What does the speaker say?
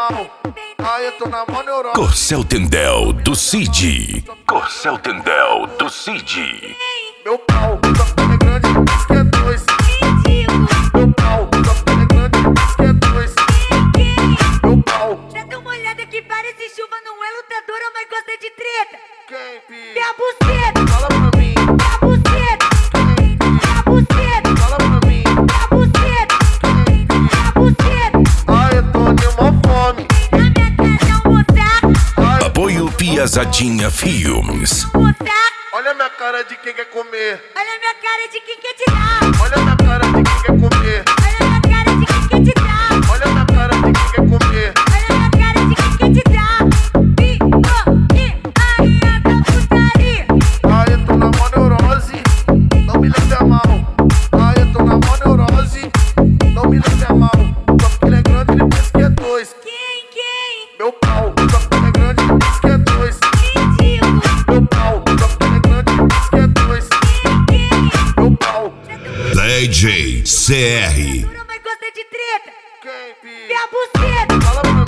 mal. Aí eu tô na mó neurose. Corcel Tendel do Cid. Corcel Tendel do Cid. Meu pau, só porque é grande, diz que é dois. Meu pau, só porque é grande, diz que é dois. Meu pau. Já deu uma olhada que parece chuva, não é lutadora, mas gosta de treta. Quem, pi? Minha buceta, Fala pra mim. minha buceta, Quem, pi? minha buceta, Fala pra mim. minha buceta, Quem, pi? minha buceta. Ai, eu tô de uma fome. Na minha casa almoçar, Ai, Apoio Piazadinha Filmes. almoçar. olha a minha cara de quem quer comer. Olha a minha cara de quem quer te dar. Olha a minha cara de quem quer comer. Olha a minha cara de quem quer te dar. Olha a minha cara de quem quer comer. Olha a minha cara de quem quer te dar. Aí essa putaria. Ai, eu tô na mó neurose. Não me leve a mal. Ai, eu tô na mó neurose. Não me leve a mal. Só porque ele é grande, ele pensa que é dois. Quem? Meu pau, só porque ele é grande, ele diz que é dois. Ridículo. Meu pau, só porque ele é grande, ele diz que é dois. Quem? Meu pau. DJ CR. Mas gosta de treta. Quem, pi? Minha buceta, Fala pra